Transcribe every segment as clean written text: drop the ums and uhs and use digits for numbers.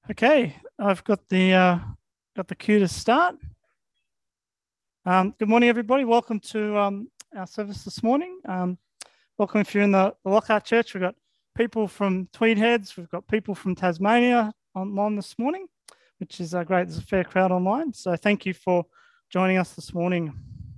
Okay, I've got the cue to start. Good morning, everybody. Welcome to our service this morning. Welcome if you're in the Lockhart Church. We've got people from Tweed Heads. We've got people from Tasmania online this morning, which is great. There's a fair crowd online. So thank you for joining us this morning.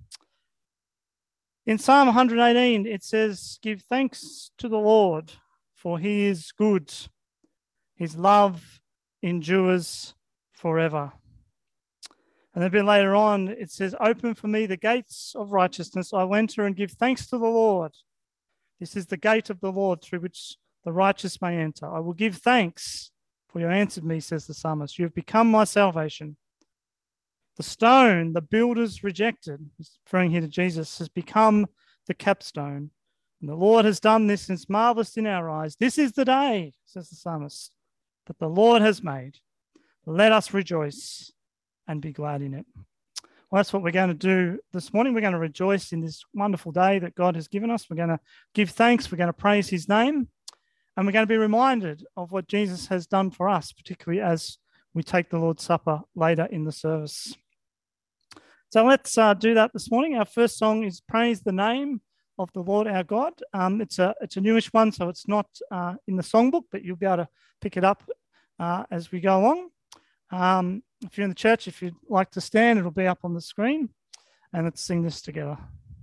In Psalm 118, it says, "Give thanks to the Lord, for he is good. His love endures forever." And a bit later on, it says, "Open for me the gates of righteousness. I will enter and give thanks to the Lord. This is the gate of the Lord through which the righteous may enter. I will give thanks, for you answered me," says the psalmist. "You have become my salvation. The stone the builders rejected," referring here to Jesus, "has become the capstone. And the Lord has done this and it's marvelous in our eyes. This is the day," says the psalmist, "that the Lord has made. Let us rejoice and be glad in it." Well, that's what we're going to do this morning. We're going to rejoice in this wonderful day that God has given us. We're going to give thanks. We're going to praise his name. And we're going to be reminded of what Jesus has done for us, particularly as we take the Lord's Supper later in the service. So let's do that this morning. Our first song is "Praise the Name of the Lord Our God." It's a newish one, so it's not in the songbook, but you'll be able to pick it up as we go along. If you're in the church, if you'd like to stand, it'll be up on the screen. And let's sing this together.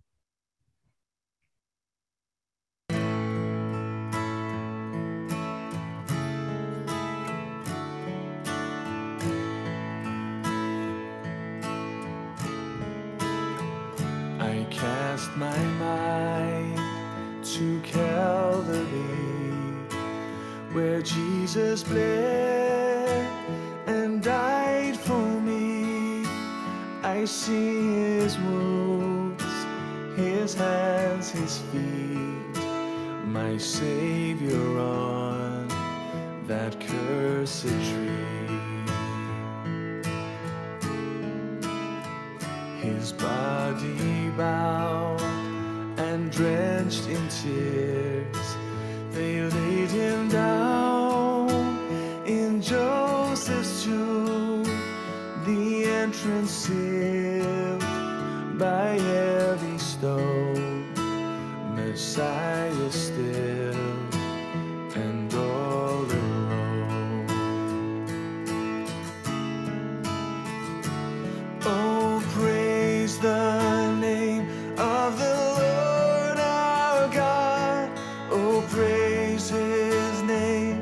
I cast my mind to Calvary, where Jesus bled and died for me. I see his wounds, his hands, his feet, my Savior on that cursed tree. His body bound and drenched in tears, they laid him down in Joseph's tomb, the entrance sealed by heavy stone. Messiah still and all alone. Oh, praise the name of the Lord our God. Oh, praise his name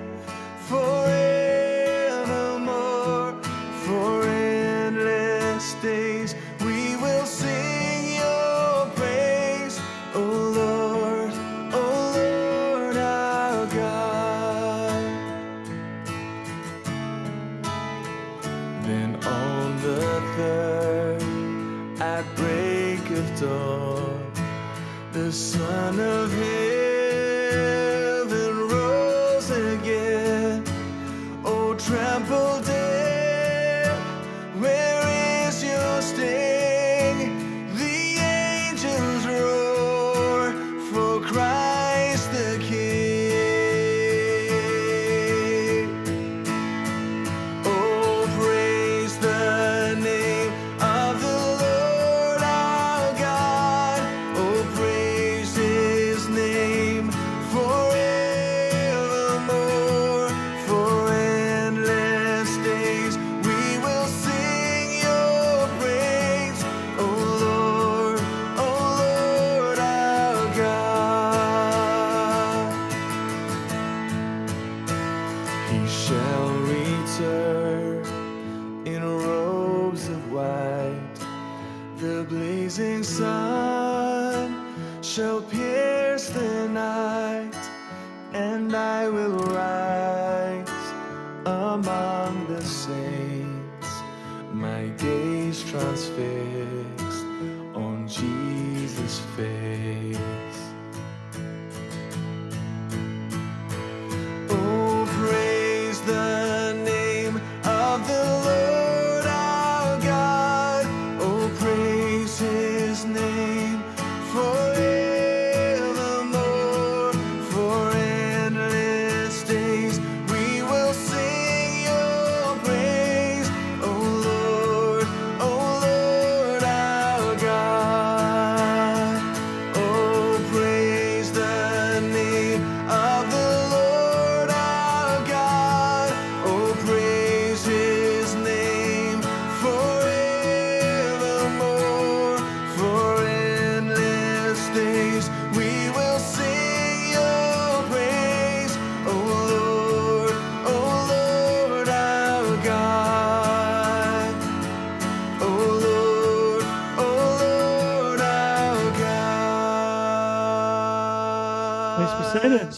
forevermore. For endless days we will sing your praise, oh Lord our God. Then on the third, at break of dawn, the Son of Heaven rose again. Oh, trample death, where is your sting? The angels roar for Christ the King. Oh, praise the name of the Lord our God. Oh, praise his name forevermore. For endless days we will sing your praise, oh Lord our God. He shall return in robes of white. The blazing sun shall pierce the night, and I will rise among the saints, my gaze transfixed on Jesus' face. Oh, praise the name of the Lord our God. Oh, praise his name forevermore. For endless days we will sing your years we will sing your praise, oh Lord our God. Oh Lord our God. Please be seated.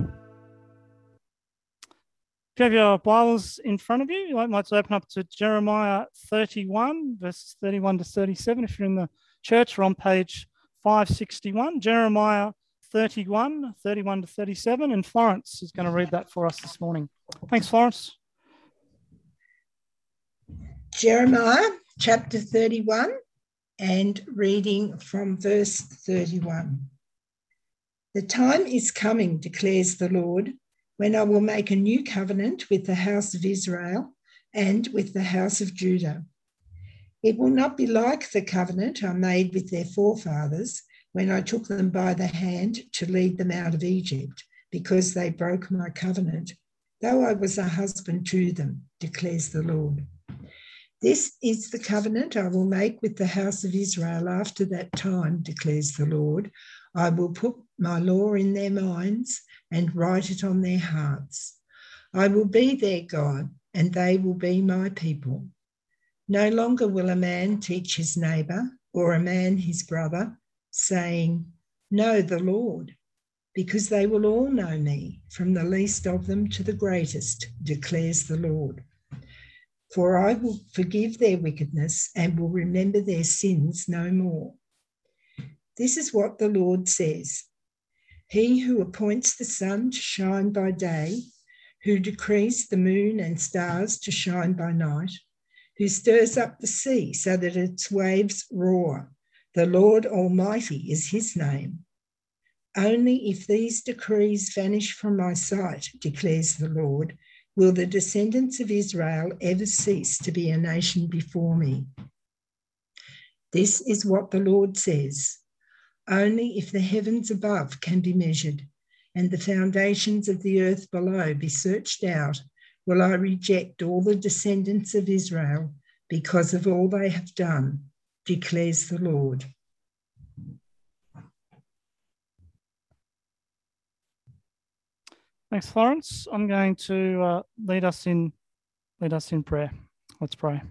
If you have your Bibles in front of you, you might open up to Jeremiah 31, verses 31 to 37. If you're in the church, we're on page 561. Jeremiah 31, 31 to 37. And Florence is going to read that for us this morning. Thanks, Florence. Jeremiah chapter 31 and reading from verse 31. The time is coming, declares the Lord, when I will make a new covenant with the house of Israel and with the house of Judah. It will not be like the covenant I made with their forefathers when I took them by the hand to lead them out of Egypt, because they broke my covenant, though I was a husband to them, declares the Lord. This is the covenant I will make with the house of Israel after that time, declares the Lord. I will put my law in their minds and write it on their hearts. I will be their God, and they will be my people. No longer will a man teach his neighbour or a man his brother, saying, know the Lord, because they will all know me, from the least of them to the greatest, declares the Lord. For I will forgive their wickedness and will remember their sins no more. This is what the Lord says. He who appoints the sun to shine by day, who decrees the moon and stars to shine by night, who stirs up the sea so that its waves roar, the Lord Almighty is his name. Only if these decrees vanish from my sight, declares the Lord, will the descendants of Israel ever cease to be a nation before me. This is what the Lord says. Only if the heavens above can be measured and the foundations of the earth below be searched out, will I reject all the descendants of Israel because of all they have done, declares the Lord. Thanks, Florence. I'm going to lead us in prayer. Let's pray.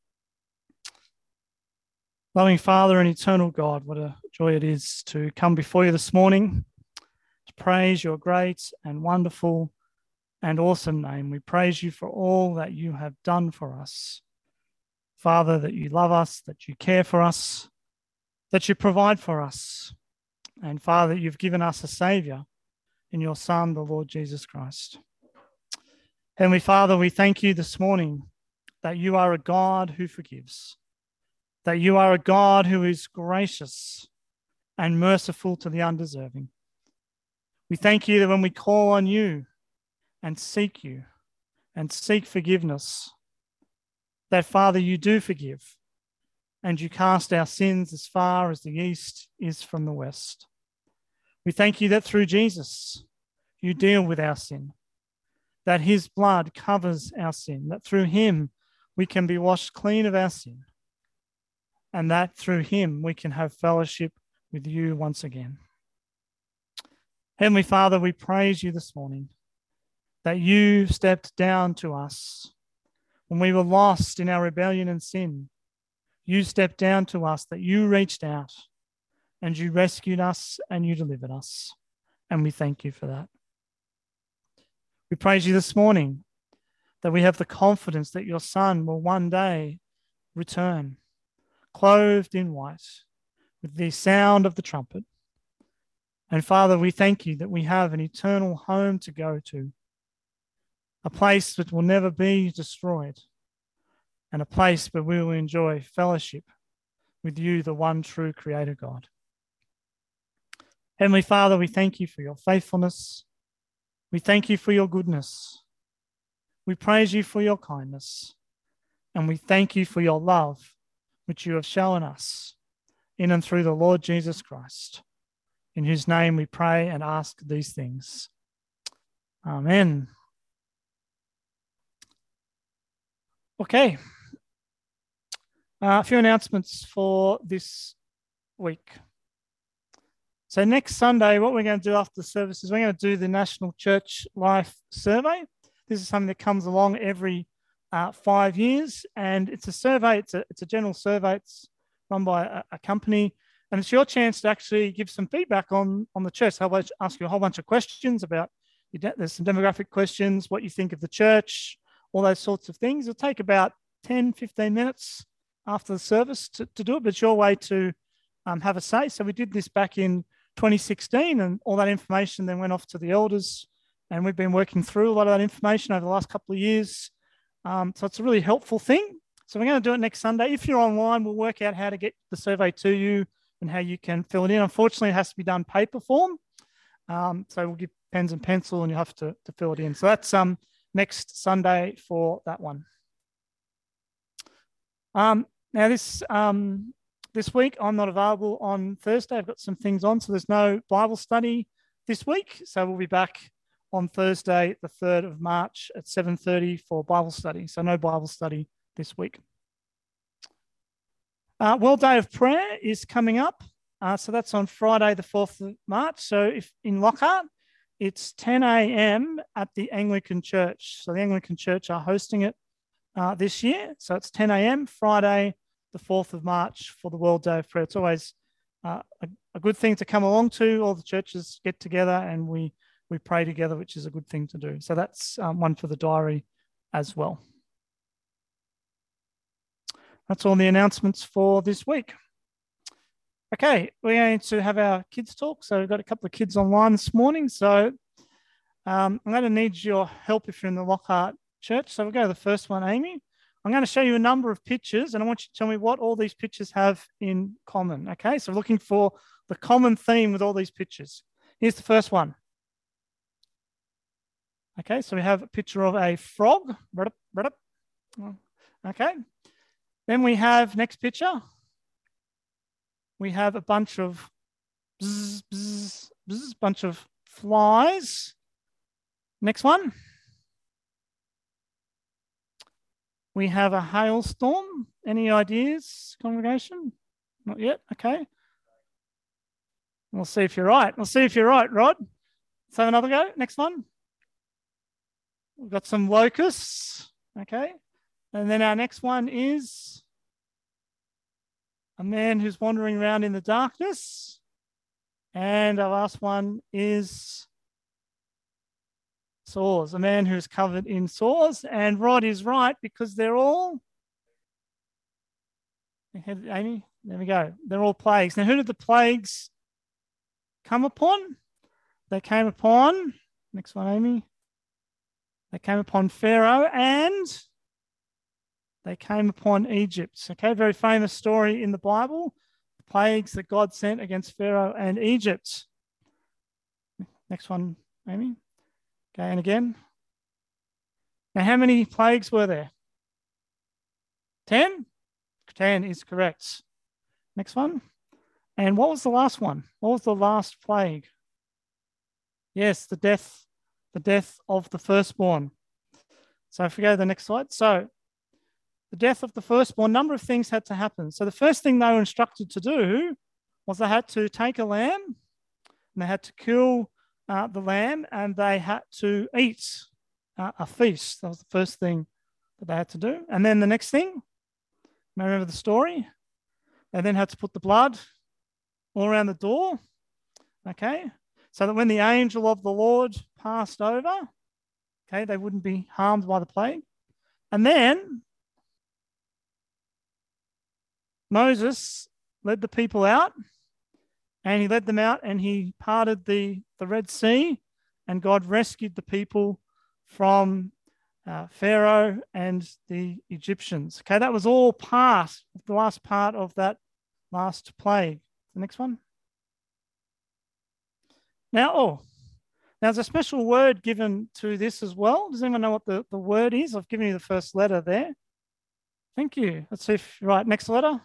Loving Father and eternal God, what a joy it is to come before you this morning to praise your great and wonderful and awesome name. We praise you for all that you have done for us. Father, that you love us, that you care for us, that you provide for us. And Father, you've given us a Saviour in your Son, the Lord Jesus Christ. Heavenly Father, we thank you this morning that you are a God who forgives, that you are a God who is gracious and merciful to the undeserving. We thank you that when we call on you and seek forgiveness, that, Father, you do forgive and you cast our sins as far as the east is from the west. We thank you that through Jesus, you deal with our sin, that his blood covers our sin, that through him we can be washed clean of our sin, and that through him we can have fellowship with you once again. Heavenly Father, we praise you this morning that you stepped down to us when we were lost in our rebellion and sin. You stepped down to us, that you reached out and you rescued us and you delivered us. And we thank you for that. We praise you this morning that we have the confidence that your Son will one day return, clothed in white, with the sound of the trumpet. And Father, we thank you that we have an eternal home to go to, a place that will never be destroyed, and a place where we will enjoy fellowship with you, the one true Creator God. Heavenly Father, we thank you for your faithfulness. We thank you for your goodness. We praise you for your kindness. And we thank you for your love, which you have shown us in and through the Lord Jesus Christ, in whose name we pray and ask these things. Amen. Okay. A few announcements for this week. So next Sunday, what we're going to do after the service is we're going to do the National Church Life Survey. This is something that comes along every 5 years, and it's a survey. It's a general survey. It's run by a company, and it's your chance to actually give some feedback on the church. So I'll ask you a whole bunch of questions about, there's some demographic questions, what you think of the church, all those sorts of things. It'll take about 10, 15 minutes after the service to do it, but it's your way to have a say. So we did this back in 2016, and all that information then went off to the elders, and we've been working through a lot of that information over the last couple of years. So it's a really helpful thing. So we're going to do it next Sunday. If you're online, we'll work out how to get the survey to you and how you can fill it in. Unfortunately, it has to be done paper form. So we'll give pens and pencil, and you have to fill it in. So that's next Sunday for that one. Now this week I'm not available on Thursday. I've got some things on, so there's no Bible study this week. So we'll be back on Thursday, the 3rd of March at 7:30 for Bible study. So no Bible study this week. World Day of Prayer is coming up. So that's on Friday, the 4th of March. So if in Lockhart, it's 10 a.m. at the Anglican Church. So the Anglican Church are hosting it this year. So it's 10 a.m. Friday, the 4th of March for the World Day of Prayer. It's always a good thing to come along to. All the churches get together and we pray together, which is a good thing to do. So that's one for the diary as well. That's all the announcements for this week. Okay, we're going to have our kids talk. So we've got a couple of kids online this morning. So I'm going to need your help if you're in the Lockhart Church. So we'll go to the first one, Amy. I'm going to show you a number of pictures, and I want you to tell me what all these pictures have in common. Okay, so looking for the common theme with all these pictures. Here's the first one. Okay, so we have a picture of a frog. Okay. Then we have, next picture, we have a bunch of bunch of flies. Next one. We have a hailstorm. Any ideas, congregation? Not yet, okay. We'll see if you're right. We'll see if you're right, Rod. Let's have another go. Next one. We've got some locusts, okay. And then our next one is a man who's wandering around in the darkness. And our last one is sores, a man who's covered in sores. And Rod is right because they're all, Amy, there we go. They're all plagues. Now, who did the plagues come upon? They came upon, next one, Amy. They came upon Pharaoh and they came upon Egypt. Okay, very famous story in the Bible, the plagues that God sent against Pharaoh and Egypt. Next one, Amy. Okay, and again. Now, how many plagues were there? 10? 10 is correct. Next one. And what was the last one? What was the last plague? Yes, the death of the firstborn. So if we go to the next slide. So the death of the firstborn, number of things had to happen. So the first thing they were instructed to do was they had to take a lamb and they had to kill the lamb and they had to eat a feast. That was the first thing that they had to do. And then the next thing, you may remember the story, they then had to put the blood all around the door, okay, so that when the angel of the Lord passed over, okay, they wouldn't be harmed by the plague. And then Moses led the people out, and he led them out and he parted the Red Sea, and God rescued the people from Pharaoh and the Egyptians. Okay, that was all part of the last part of that last plague. The next one. Now, there's a special word given to this as well. Does anyone know what the word is? I've given you the first letter there. Thank you. Let's see if you're right. Next letter.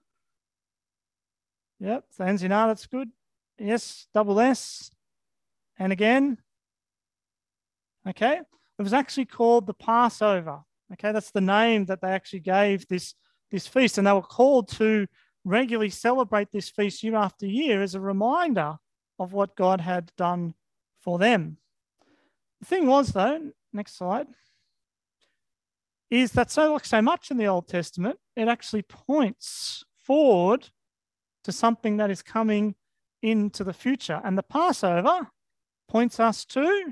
Yep, so ends in R, that's good. Yes, double S. And again. Okay, it was actually called the Passover. Okay, that's the name that they actually gave this feast. And they were called to regularly celebrate this feast year after year as a reminder of what God had done for them. The thing was, though, next slide, is that so much in the Old Testament, it actually points forward to something that is coming into the future. And the Passover points us to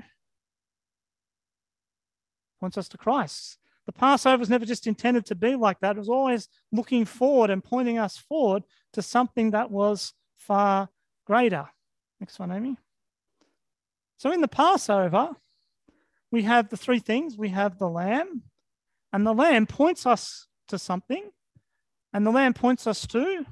Christ. The Passover was never just intended to be like that. It was always looking forward and pointing us forward to something that was far greater. Next one, Amy. So in the Passover, we have the three things. We have the lamb, and the lamb points us to something, and the lamb points us to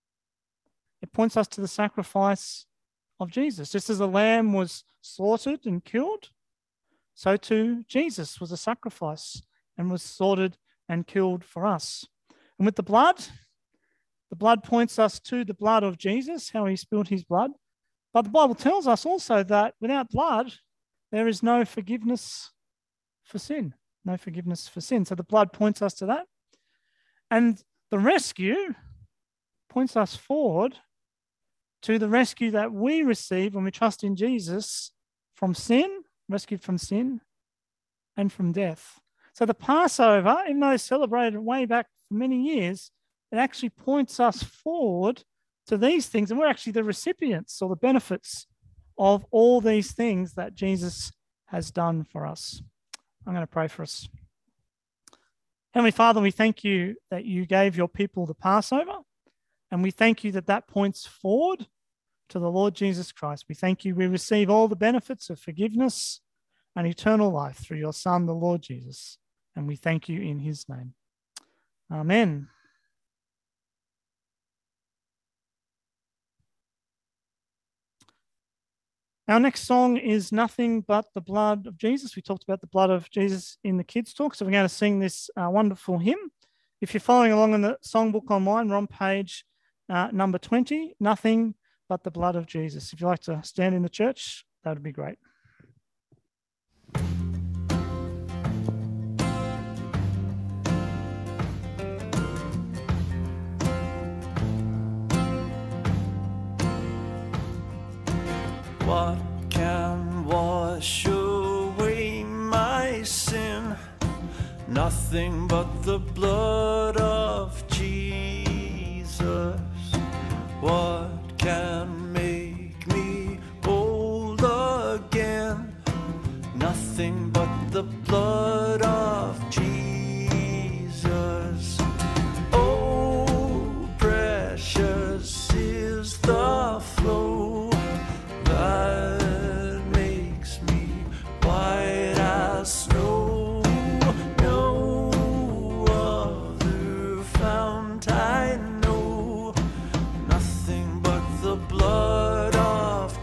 the sacrifice of Jesus. Just as the lamb was slaughtered and killed, so too Jesus was a sacrifice and was slaughtered and killed for us. And with the blood points us to the blood of Jesus, how he spilled his blood. But the Bible tells us also that without blood, there is no forgiveness for sin. No forgiveness for sin. So the blood points us to that. And the rescue points us forward to the rescue that we receive when we trust in Jesus from sin, rescued from sin, and from death. So the Passover, even though it's celebrated way back for many years, it actually points us forward to these things, and we're actually the recipients or the benefits of all these things that Jesus has done for us. I'm going to pray for us. Heavenly Father, we thank you that you gave your people the Passover, and we thank you that that points forward to the Lord Jesus Christ. We thank you we receive all the benefits of forgiveness and eternal life through your Son, the Lord Jesus, and we thank you in his name. Amen. Our next song is Nothing But the Blood of Jesus. We talked about the blood of Jesus in the kids' talk, so we're going to sing this wonderful hymn. If you're following along in the songbook online, we're on page number 20, Nothing But the Blood of Jesus. If you'd like to stand in the church, that would be great. What can wash away my sin? Nothing but the blood of Jesus. What can make me whole again? Nothing but the blood of Jesus. Oh, precious is the flow that makes me white as snow. No other fount I know. Nothing but the blood of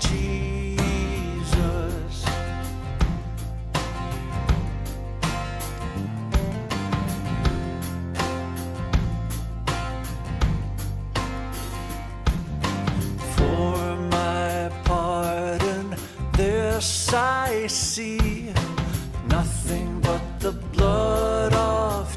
Jesus. For my pardon, this I see, nothing but the blood of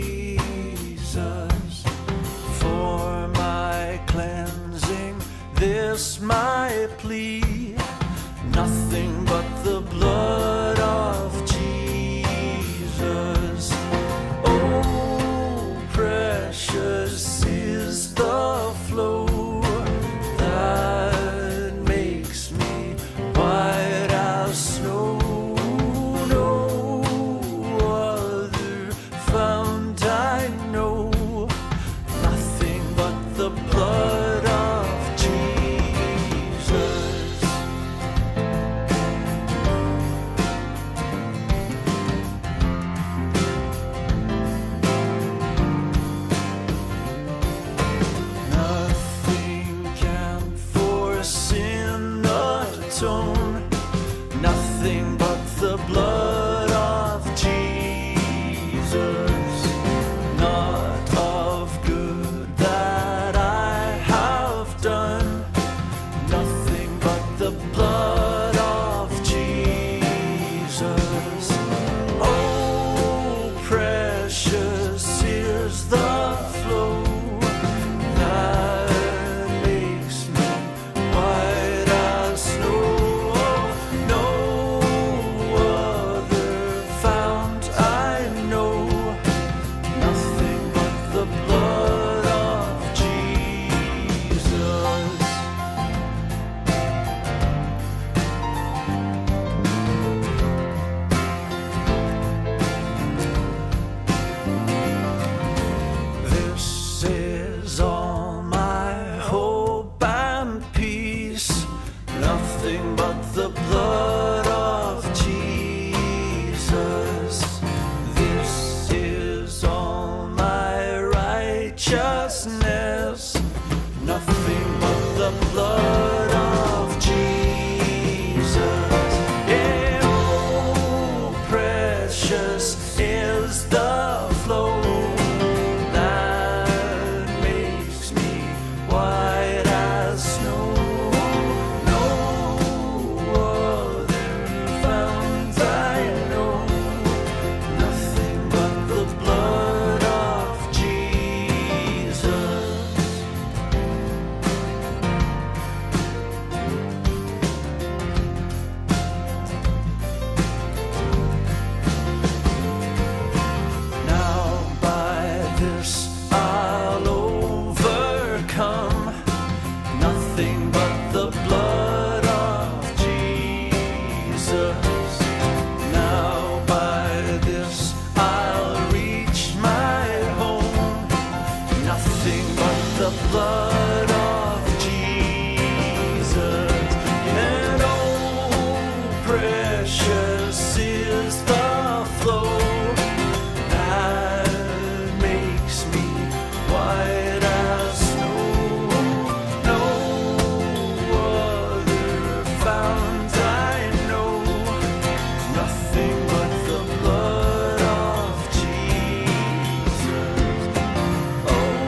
Jesus. For my cleansing, this my plea, nothing but the blood of Jesus. Oh, precious is the flow that makes me white as snow. No other fount I know. Nothing but the blood of Jesus. Nothing can for sin atone. Nothing but the blood of Jesus. Not of good that I have done. Nothing but the blood of Jesus. Oh, precious is the flow that makes me white as the blood of Jesus. This is all my righteousness. Nothing but the blood of Jesus. Yeah, oh, precious is the flow that makes me white as snow. No other fount I know. Nothing but the blood of Jesus. Now by this I'll overcome. Nothing but the blood of Jesus. Now by this I'll reach my home. Nothing but the blood of Jesus. And oh, precious is the flow that makes me white as snow. No other fount I know. Nothing but the blood of Jesus. Oh,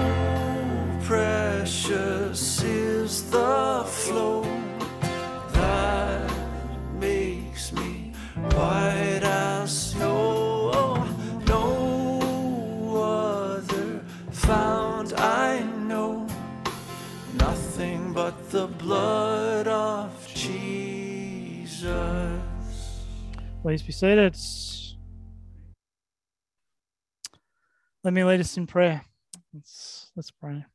precious is the flow that makes me white as snow. No other fount I know. Nothing but the blood of Jesus. Please be seated. Let me lead us in prayer. Let's pray.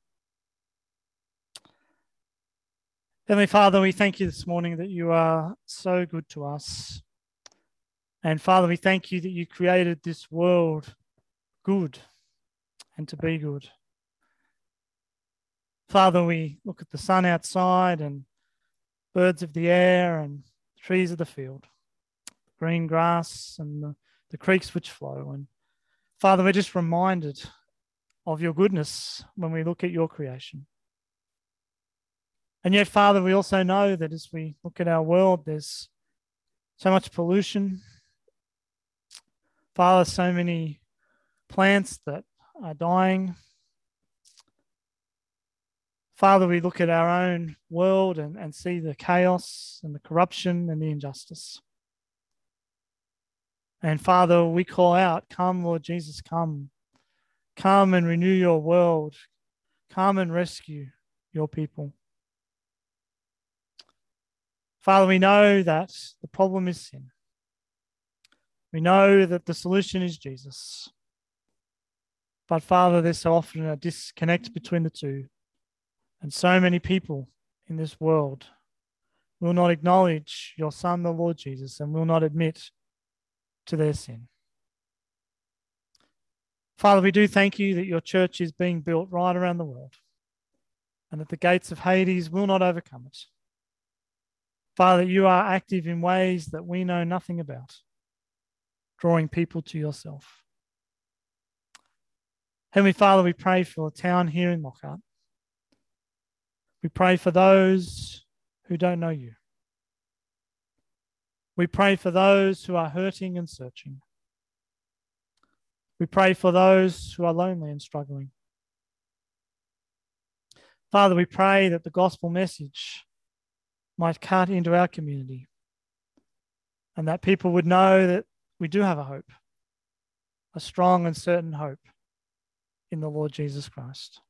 Heavenly Father, we thank you this morning that you are so good to us. And Father, we thank you that you created this world good and to be good. Father, we look at the sun outside and birds of the air and trees of the field, green grass and the creeks which flow. And Father, we're just reminded of your goodness when we look at your creation. And yet, Father, we also know that as we look at our world, there's so much pollution. Father, so many plants that are dying. Father, we look at our own world and see the chaos and the corruption and the injustice. And Father, we call out, come, Lord Jesus, come. Come and renew your world. Come and rescue your people. Father, we know that the problem is sin. We know that the solution is Jesus. But Father, there's so often a disconnect between the two. And so many people in this world will not acknowledge your Son, the Lord Jesus, and will not admit to their sin. Father, we do thank you that your church is being built right around the world and that the gates of Hades will not overcome it. Father, you are active in ways that we know nothing about, drawing people to yourself. Heavenly Father, we pray for the town here in Lockhart. We pray for those who don't know you. We pray for those who are hurting and searching. We pray for those who are lonely and struggling. Father, we pray that the gospel message might cut into our community and that people would know that we do have a hope, a strong and certain hope in the Lord Jesus Christ.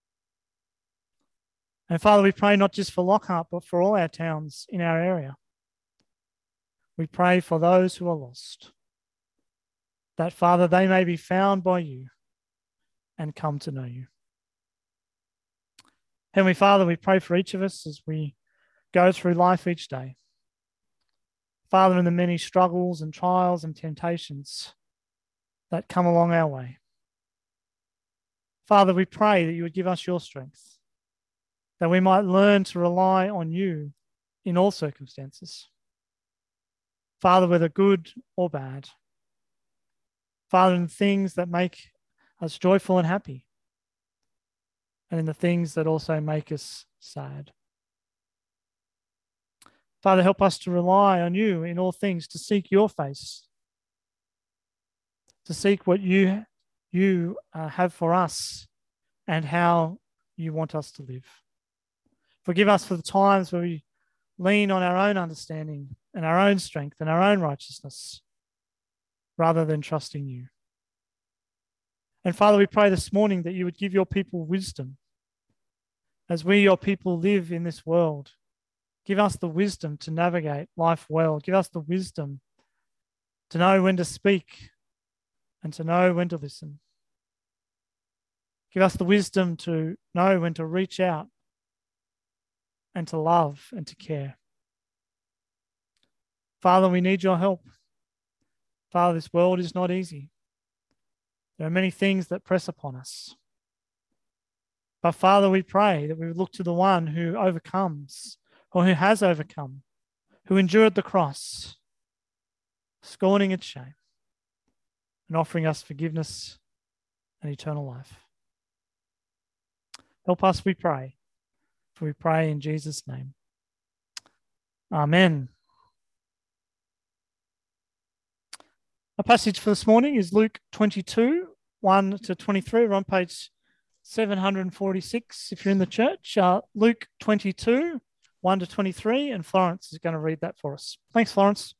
And Father, we pray not just for Lockhart, but for all our towns in our area. We pray for those who are lost, that, Father, they may be found by you and come to know you. Heavenly Father, we pray for each of us as we go through life each day. Father, in the many struggles and trials and temptations that come along our way. Father, we pray that you would give us your strength, that we might learn to rely on you in all circumstances. Father, whether good or bad. Father, in the things that make us joyful and happy, and in the things that also make us sad. Father, help us to rely on you in all things, to seek your face, to seek what you have for us and how you want us to live. Forgive us for the times where we lean on our own understanding and our own strength and our own righteousness rather than trusting you. And Father, we pray this morning that you would give your people wisdom as we, your people, live in this world. Give us the wisdom to navigate life well. Give us the wisdom to know when to speak and to know when to listen. Give us the wisdom to know when to reach out and to love and to care. Father, we need your help. Father, this world is not easy. There are many things that press upon us. But Father, we pray that we would look to the one who overcomes, or who has overcome, who endured the cross, scorning its shame, and offering us forgiveness and eternal life. Help us, we pray, for we pray in Jesus' name. Amen. Our passage for this morning is Luke 22, 1 to 23. We're on page 746 if you're in the church. Luke 22, 1 to 23, and Florence is going to read that for us. Thanks, Florence.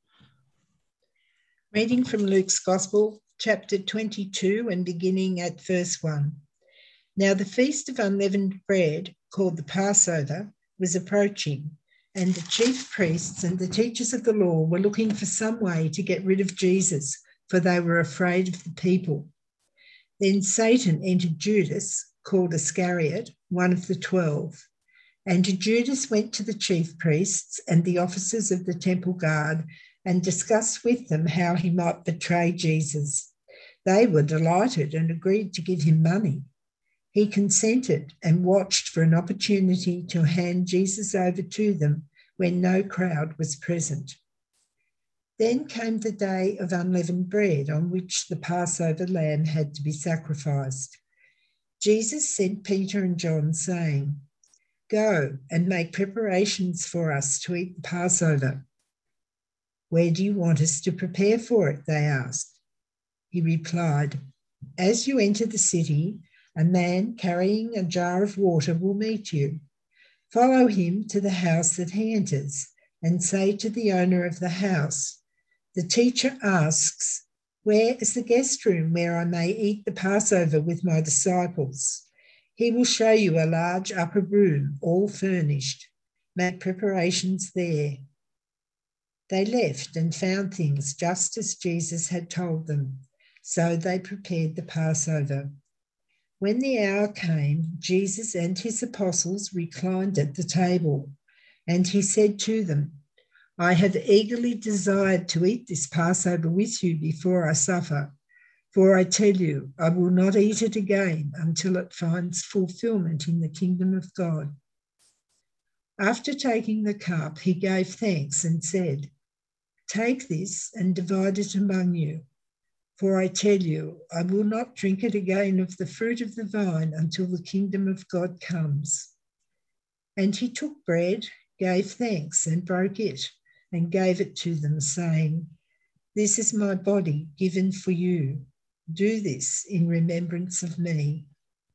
Reading from Luke's Gospel, chapter 22, and beginning at verse 1. Now the feast of unleavened bread, called the Passover, was approaching, and the chief priests and the teachers of the law were looking for some way to get rid of Jesus, for they were afraid of the people. Then Satan entered Judas, called Iscariot, one of the 12. And Judas went to the chief priests and the officers of the temple guard and discussed with them how he might betray Jesus. They were delighted and agreed to give him money. He consented and watched for an opportunity to hand Jesus over to them when no crowd was present. Then came the day of unleavened bread, on which the Passover lamb had to be sacrificed. Jesus sent Peter and John, saying, "Go and make preparations for us to eat the Passover." "Where do you want us to prepare for it?" they asked. He replied, "As you enter the city, a man carrying a jar of water will meet you. Follow him to the house that he enters and say to the owner of the house, 'The teacher asks, where is the guest room where I may eat the Passover with my disciples?' He will show you a large upper room, all furnished. Make preparations there." They left and found things just as Jesus had told them. So they prepared the Passover. When the hour came, Jesus and his apostles reclined at the table, and he said to them, "I have eagerly desired to eat this Passover with you before I suffer. For I tell you, I will not eat it again until it finds fulfillment in the kingdom of God." After taking the cup, he gave thanks and said, "Take this and divide it among you. For I tell you, I will not drink it again of the fruit of the vine until the kingdom of God comes." And he took bread, gave thanks, and broke it, and gave it to them, saying, "This is my body given for you. Do this in remembrance of me."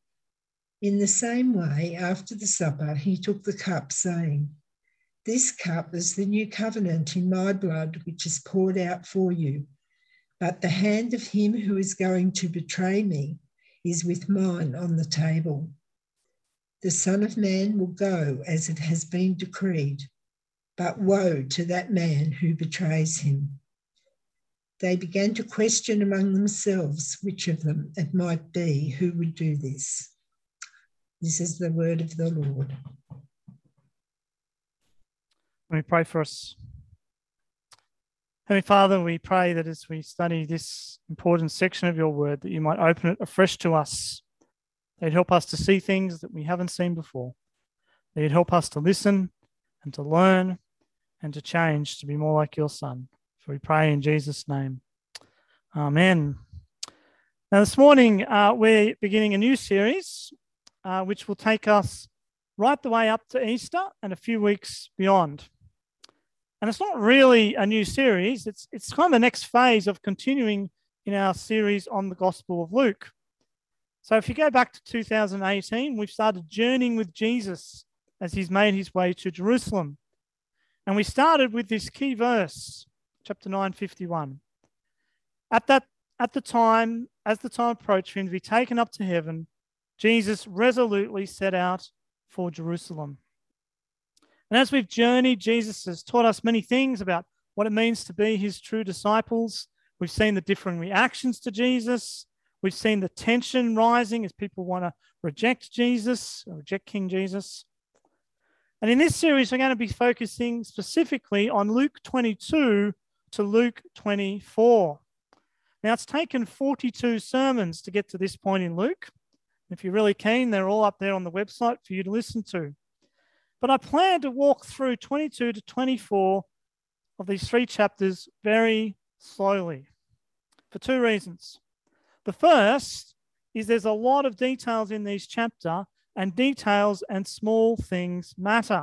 In the same way, after the supper, he took the cup, saying, "This cup is the new covenant in my blood, which is poured out for you. But the hand of him who is going to betray me is with mine on the table. The Son of Man will go as it has been decreed, but woe to that man who betrays him." They began to question among themselves which of them it might be who would do this. This is the word of the Lord. Let me pray for us. Heavenly Father, we pray that as we study this important section of your word, that you might open it afresh to us. That you'd help us to see things that we haven't seen before. That you'd help us to listen and to learn and to change to be more like your Son. For For we pray in Jesus' name. Amen. Now, this morning, we're beginning a new series, which will take us right the way up to Easter and a few weeks beyond. And it's not really a new series. It's kind of the next phase of continuing in our series on the Gospel of Luke. So if you go back to 2018, we've started journeying with Jesus as he's made his way to Jerusalem. And we started with this key verse, chapter 9:51. As the time approached for him to be taken up to heaven, Jesus resolutely set out for Jerusalem. And as we've journeyed, Jesus has taught us many things about what it means to be his true disciples. We've seen the differing reactions to Jesus. We've seen the tension rising as people want to reject Jesus, or reject King Jesus. And in this series, we're going to be focusing specifically on Luke 22 to Luke 24. Now, it's taken 42 sermons to get to this point in Luke. If you're really keen, they're all up there on the website for you to listen to. But I plan to walk through 22 to 24 of these three chapters very slowly for two reasons. The first is there's a lot of details in these chapters, and details and small things matter.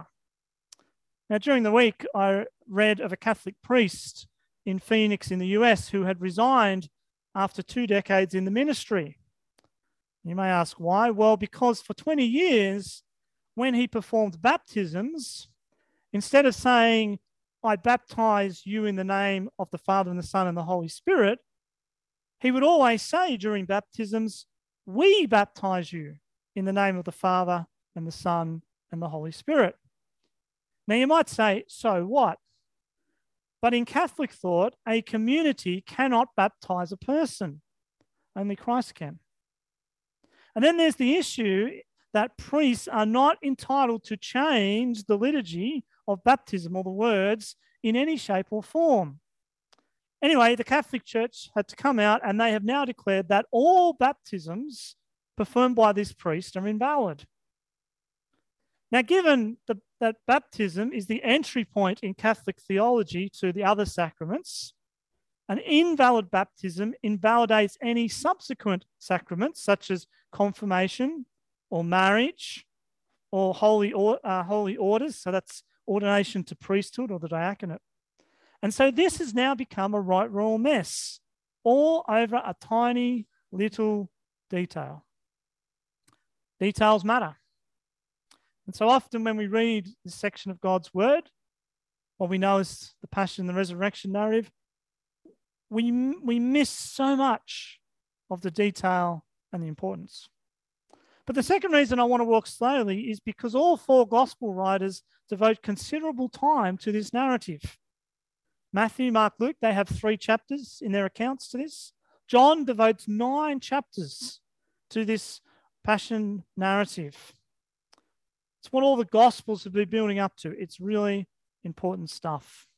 Now, during the week, I read of a Catholic priest in Phoenix in the US who had resigned after 2 decades in the ministry. You may ask why? Well, because for 20 years, when he performed baptisms, instead of saying, I baptize you in the name of the Father and the Son and the Holy Spirit, he would always say during baptisms, we baptize you in the name of the Father and the Son and the Holy Spirit. Now you might say, so what? But in Catholic thought, a community cannot baptize a person. Only Christ can. And then there's the issue that priests are not entitled to change the liturgy of baptism or the words in any shape or form. Anyway, the Catholic Church had to come out, and they have now declared that all baptisms performed by this priest are invalid. Now, given that baptism is the entry point in Catholic theology to the other sacraments, an invalid baptism invalidates any subsequent sacraments, such as confirmation or marriage or holy orders. So that's ordination to priesthood or the diaconate. And so this has now become a right royal mess, all over a tiny little detail. Details matter. And so often when we read this section of God's word, what we know as the Passion and the Resurrection narrative, we miss so much of the detail and the importance. But the second reason I want to walk slowly is because all four gospel writers devote considerable time to this narrative. Matthew, Mark, Luke, they have 3 chapters in their accounts to this. John devotes 9 chapters to this Passion narrative. It's what all the Gospels have been building up to. It's really important stuff.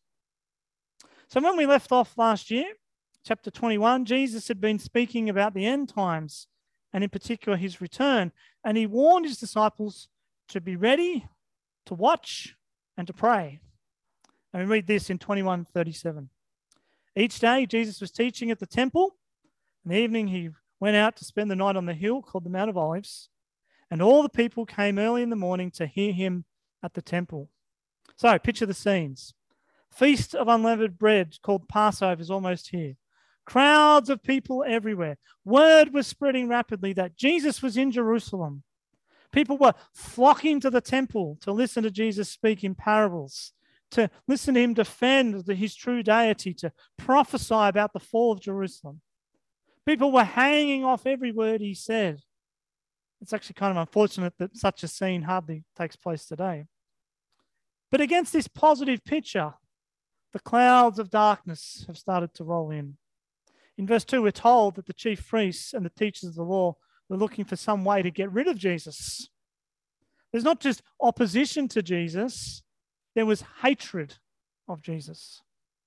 So when we left off last year, chapter 21, Jesus had been speaking about the end times, and in particular his return. And he warned his disciples to be ready, to watch, and to pray. And we read this in 21:37. Each day Jesus was teaching at the temple. In the evening he went out to spend the night on the hill called the Mount of Olives. And all the people came early in the morning to hear him at the temple. So picture the scenes. Feast of unleavened bread called Passover is almost here. Crowds of people everywhere. Word was spreading rapidly that Jesus was in Jerusalem. People were flocking to the temple to listen to Jesus speak in parables, to listen to him defend his true deity, to prophesy about the fall of Jerusalem. People were hanging off every word he said. It's actually kind of unfortunate that such a scene hardly takes place today. But against this positive picture, the clouds of darkness have started to roll in. In verse 2, we're told that the chief priests and the teachers of the law were looking for some way to get rid of Jesus. There's not just opposition to Jesus, there was hatred of Jesus.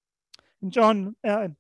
In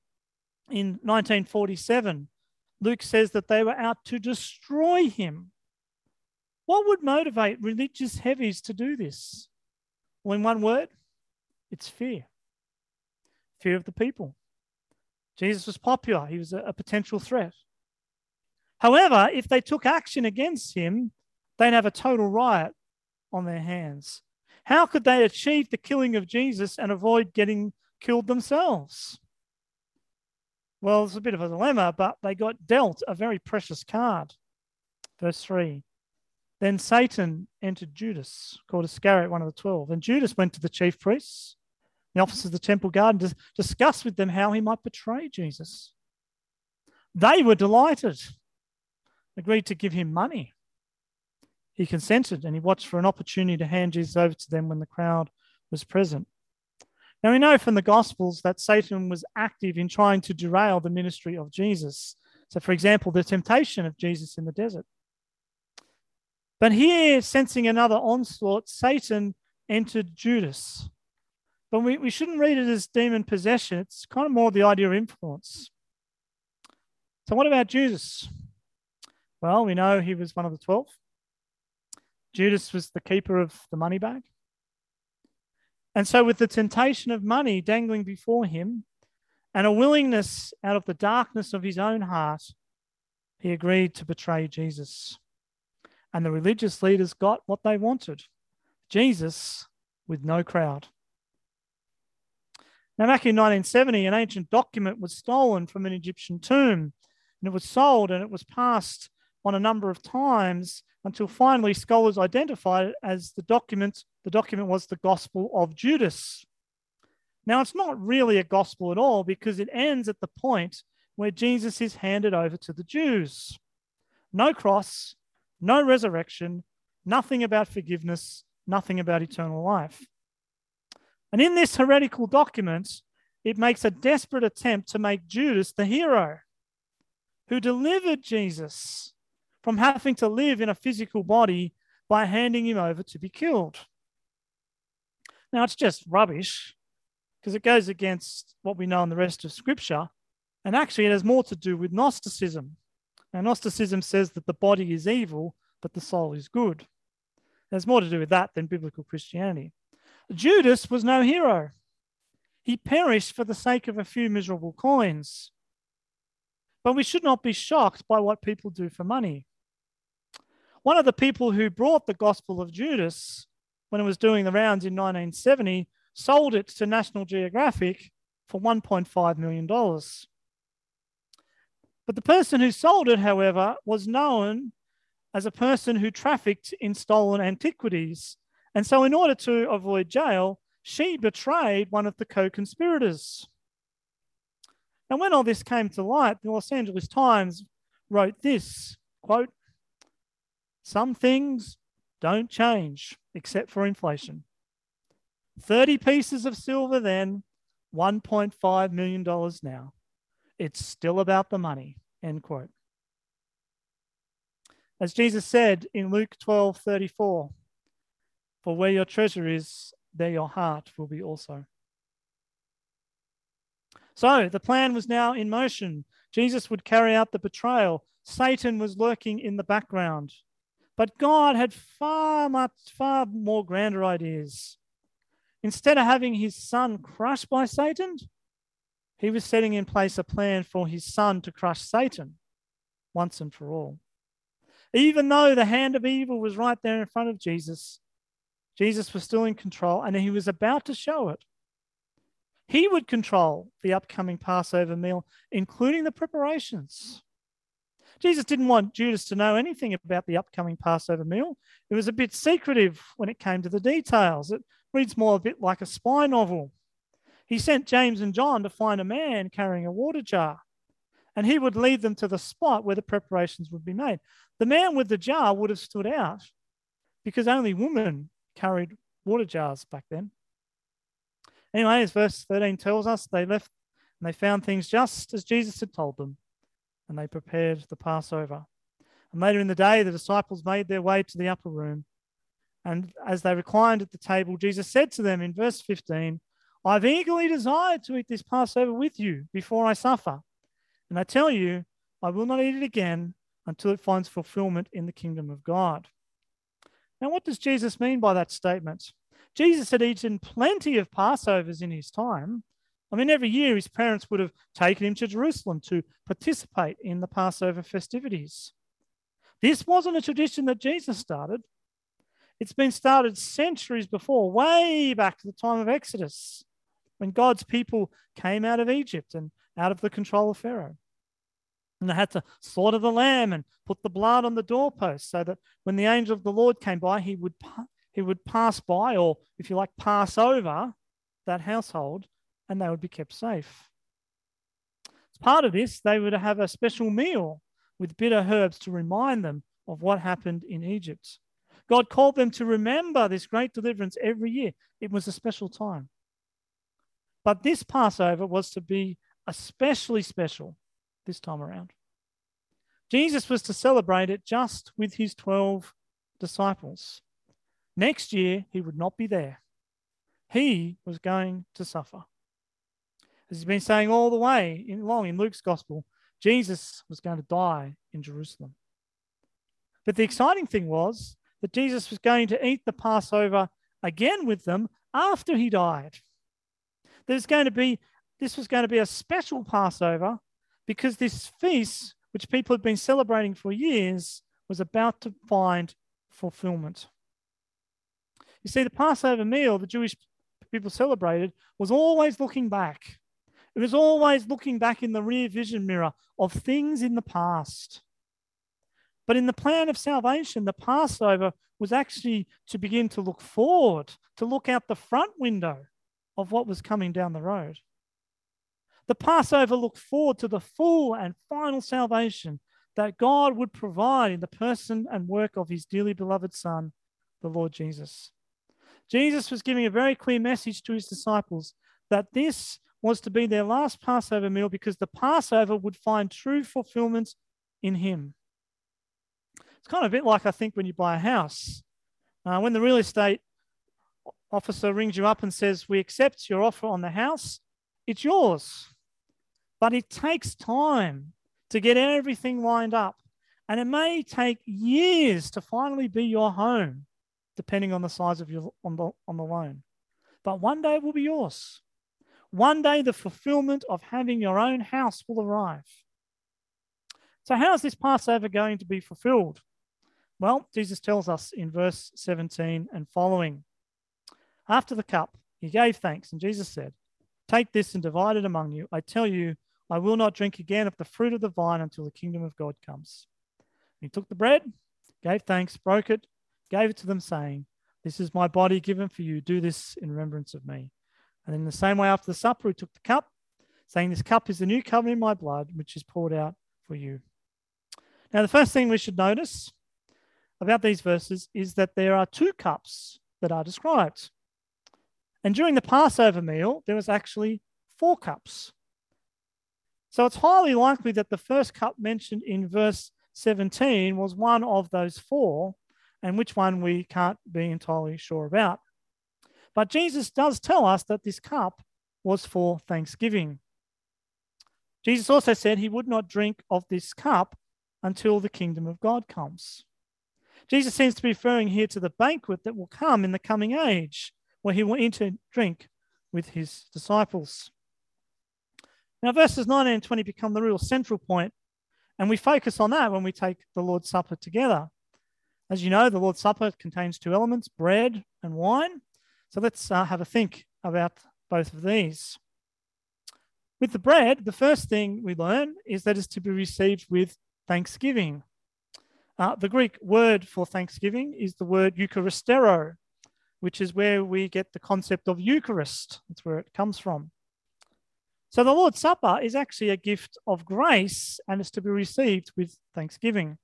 1947, Luke says that they were out to destroy him. What would motivate religious heavies to do this? Well, in one word, it's fear. fear of the people. Jesus was popular. He was a potential threat. However, if they took action against him, they'd have a total riot on their hands. How could they achieve the killing of Jesus and avoid getting killed themselves? Well, it's a bit of a dilemma, but they got dealt a very precious card. Verse 3. Then Satan entered Judas, called Iscariot, one of the 12. And Judas went to the chief priests, the officers of the temple guard, and discussed with them how he might betray Jesus. They were delighted, agreed to give him money. He consented, and he watched for an opportunity to hand Jesus over to them when the crowd was present. Now, we know from the Gospels that Satan was active in trying to derail the ministry of Jesus. So, for example, the temptation of Jesus in the desert. But here, sensing another onslaught, Satan entered Judas. But we shouldn't read it as demon possession. It's kind of more the idea of influence. So what about Judas? Well, we know he was one of the 12. Judas was the keeper of the money bag. And so with the temptation of money dangling before him and a willingness out of the darkness of his own heart, he agreed to betray Jesus. And the religious leaders got what they wanted, Jesus with no crowd. Now, back in 1970, an ancient document was stolen from an Egyptian tomb, and it was sold and it was passed on a number of times until finally scholars identified it as the document. The document was the Gospel of Judas. Now, it's not really a gospel at all because it ends at the point where Jesus is handed over to the Jews. No cross, no resurrection, nothing about forgiveness, nothing about eternal life. And in this heretical document, it makes a desperate attempt to make Judas the hero who delivered Jesus from having to live in a physical body by handing him over to be killed. Now, it's just rubbish because it goes against what we know in the rest of Scripture. And actually, it has more to do with Gnosticism. Now, Gnosticism says that the body is evil, but the soul is good. There's more to do with that than biblical Christianity. Judas was no hero. He perished for the sake of a few miserable coins. But we should not be shocked by what people do for money. One of the people who brought the Gospel of Judas, when it was doing the rounds in 1970, sold it to National Geographic for $1.5 million. But the person who sold it, however, was known as a person who trafficked in stolen antiquities. And so in order to avoid jail, she betrayed one of the co-conspirators. And when all this came to light, the Los Angeles Times wrote this, quote, "Some things don't change except for inflation. 30 pieces of silver then, $1.5 million now. It's still about the money," end quote. As Jesus said in Luke 12:34, "For where your treasure is, there your heart will be also." So the plan was now in motion. Jesus would carry out the betrayal. Satan was lurking in the background. But God had far more grander ideas. Instead of having his son crushed by Satan, he was setting in place a plan for his son to crush Satan once and for all. Even though the hand of evil was right there in front of Jesus, Jesus was still in control and he was about to show it. He would control the upcoming Passover meal, including the preparations. Jesus didn't want Judas to know anything about the upcoming Passover meal. It was a bit secretive when it came to the details. It reads more a bit like a spy novel. He sent James and John to find a man carrying a water jar, and he would lead them to the spot where the preparations would be made. The man with the jar would have stood out because only women carried water jars back then. Anyway, as verse 13 tells us, they left and they found things just as Jesus had told them, and they prepared the Passover. And later in the day, the disciples made their way to the upper room. And as they reclined at the table, Jesus said to them in verse 15, "I've eagerly desired to eat this Passover with you before I suffer. And I tell you, I will not eat it again until it finds fulfillment in the kingdom of God." Now, what does Jesus mean by that statement? Jesus had eaten plenty of Passovers in his time, I mean, every year his parents would have taken him to Jerusalem to participate in the Passover festivities. This wasn't a tradition that Jesus started. It's been started centuries before, way back to the time of Exodus, when God's people came out of Egypt and out of the control of Pharaoh. And they had to slaughter the lamb and put the blood on the doorpost so that when the angel of the Lord came by, he would pass by, or if you like, pass over that household, and they would be kept safe. As part of this, they would have a special meal with bitter herbs to remind them of what happened in Egypt. God called them to remember this great deliverance every year. It was a special time. But this Passover was to be especially special this time around. Jesus was to celebrate it just with his 12 disciples. Next year, he would not be there. He was going to suffer. As he's been saying all the way along in Luke's gospel, Jesus was going to die in Jerusalem. But the exciting thing was that Jesus was going to eat the Passover again with them after he died. This was going to be a special Passover because this feast, which people had been celebrating for years, was about to find fulfillment. You see, the Passover meal the Jewish people celebrated was always looking back. It was always looking back in the rear vision mirror of things in the past. But in the plan of salvation, the Passover was actually to begin to look forward, to look out the front window of what was coming down the road. The Passover looked forward to the full and final salvation that God would provide in the person and work of his dearly beloved Son, the Lord Jesus. Jesus was giving a very clear message to his disciples that this was to be their last Passover meal because the Passover would find true fulfillment in him. It's kind of a bit like, I think, when you buy a house. When the real estate officer rings you up and says, "We accept your offer on the house," it's yours. But it takes time to get everything lined up. And it may take years to finally be your home, depending on the size of your on the loan. But one day it will be yours. One day the fulfillment of having your own house will arrive. So how is this Passover going to be fulfilled? Well, Jesus tells us in verse 17 and following. After the cup, he gave thanks, and Jesus said, "Take this and divide it among you. I tell you, I will not drink again of the fruit of the vine until the kingdom of God comes." And he took the bread, gave thanks, broke it, gave it to them, saying, "This is my body given for you. Do this in remembrance of me." And in the same way, after the supper, he took the cup, saying, "This cup is the new covenant in my blood, which is poured out for you." Now, the first thing we should notice about these verses is that there are two cups that are described. And during the Passover meal, there was actually 4 cups. So it's highly likely that the first cup mentioned in verse 17 was one of those 4, and which one we can't be entirely sure about. But Jesus does tell us that this cup was for thanksgiving. Jesus also said he would not drink of this cup until the kingdom of God comes. Jesus seems to be referring here to the banquet that will come in the coming age, where he will eat and drink with his disciples. Now, verses 19 and 20 become the real central point, and we focus on that when we take the Lord's Supper together. As you know, the Lord's Supper contains 2 elements, bread and wine. So let's have a think about both of these. With the bread, the first thing we learn is that it's to be received with thanksgiving. The Greek word for thanksgiving is the word Eucharistero, which is where we get the concept of Eucharist. That's where it comes from. So the Lord's Supper is actually a gift of grace and is to be received with thanksgiving.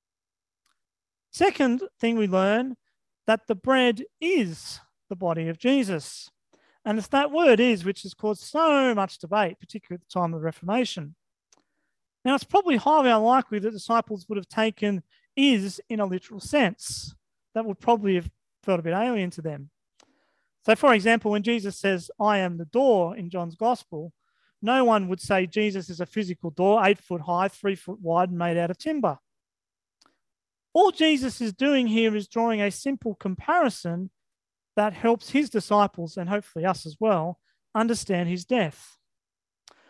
Second thing we learn, that the bread is the body of Jesus. And it's that word "is" which has caused so much debate, particularly at the time of the Reformation. Now, it's probably highly unlikely that disciples would have taken "is" in a literal sense. That would probably have felt a bit alien to them. So, for example, when Jesus says, "I am the door" in John's Gospel, no one would say Jesus is a physical door, 8 foot high, 3 foot wide, and made out of timber. All Jesus is doing here is drawing a simple comparison that helps his disciples, and hopefully us as well, understand his death.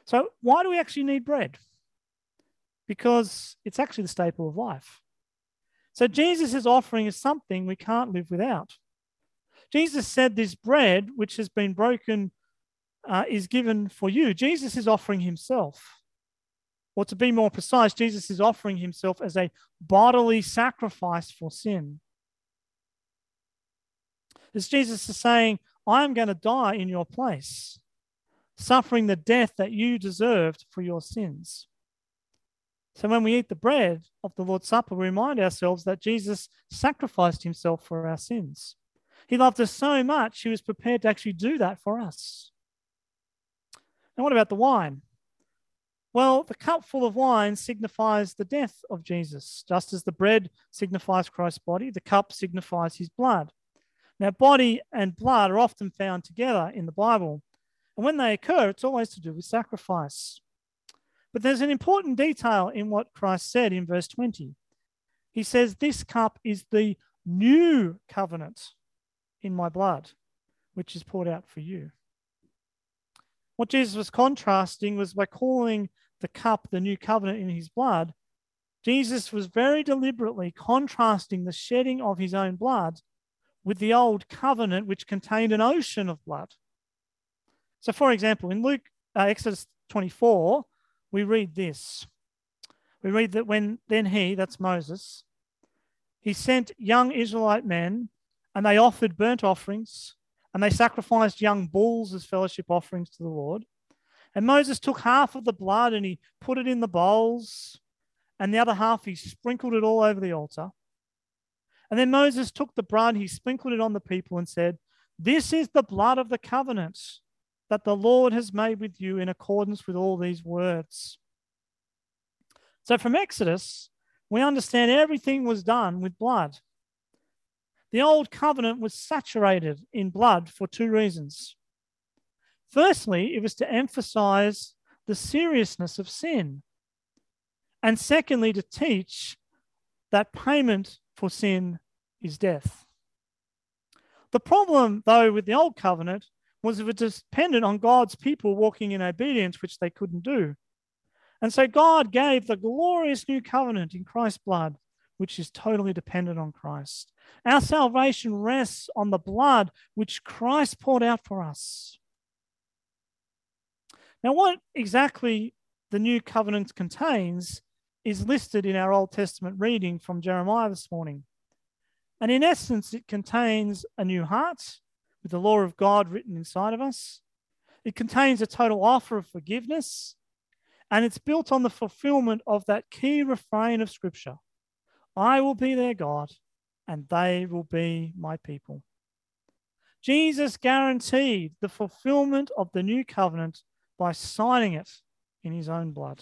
So why do we actually need bread? Because it's actually the staple of life. So Jesus' offering is something we can't live without. Jesus said this bread, which has been broken, is given for you. Jesus is offering himself. Or to be more precise, Jesus is offering himself as a bodily sacrifice for sin. As Jesus is saying, I am going to die in your place, suffering the death that you deserved for your sins. So when we eat the bread of the Lord's Supper, we remind ourselves that Jesus sacrificed himself for our sins. He loved us so much, he was prepared to actually do that for us. And what about the wine? Well, the cup full of wine signifies the death of Jesus. Just as the bread signifies Christ's body, the cup signifies his blood. Now, body and blood are often found together in the Bible. And when they occur, it's always to do with sacrifice. But there's an important detail in what Christ said in verse 20. He says, this cup is the new covenant in my blood, which is poured out for you. What Jesus was contrasting was by calling the cup the new covenant in his blood, Jesus was very deliberately contrasting the shedding of his own blood with the old covenant, which contained an ocean of blood. So, for example, in Exodus 24, we read this. We read that then he, that's Moses, he sent young Israelite men, and they offered burnt offerings, and they sacrificed young bulls as fellowship offerings to the Lord. And Moses took half of the blood and he put it in the bowls, and the other half he sprinkled it all over the altar. And then Moses took the blood, he sprinkled it on the people and said, this is the blood of the covenant that the Lord has made with you in accordance with all these words. So from Exodus, we understand everything was done with blood. The old covenant was saturated in blood for two reasons. Firstly, it was to emphasize the seriousness of sin. And secondly, to teach that payment for sin is death. The problem, though, with the old covenant was it was dependent on God's people walking in obedience, which they couldn't do. And so God gave the glorious new covenant in Christ's blood, which is totally dependent on Christ. Our salvation rests on the blood which Christ poured out for us. Now, what exactly the new covenant contains is listed in our Old Testament reading from Jeremiah this morning. And in essence, it contains a new heart with the law of God written inside of us. It contains a total offer of forgiveness, and it's built on the fulfillment of that key refrain of Scripture. I will be their God, and they will be my people. Jesus guaranteed the fulfillment of the new covenant by signing it in his own blood.